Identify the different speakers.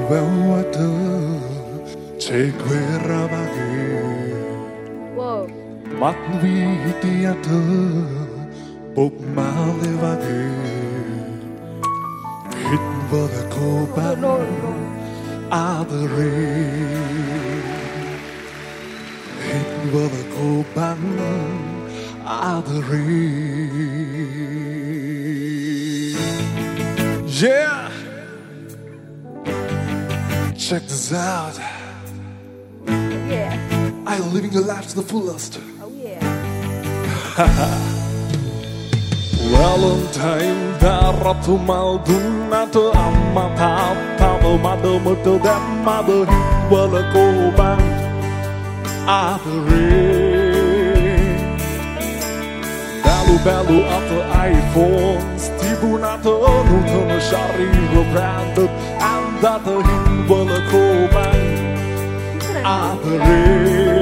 Speaker 1: 외워도 제괴라바게 막위디아도 복말레바게 hit보다 고반 아들이 hit보다 고반 아들이 Yeah! Check this out.
Speaker 2: Yeah.
Speaker 1: I'm living your life to the fullest.
Speaker 2: Oh yeah.
Speaker 1: Valentine daratu maldunatu amma tapo mado muto damado wala ko bang adore Belu atau iPhone Stibunato nutono shariro branded Anda terhin wala ko bang adore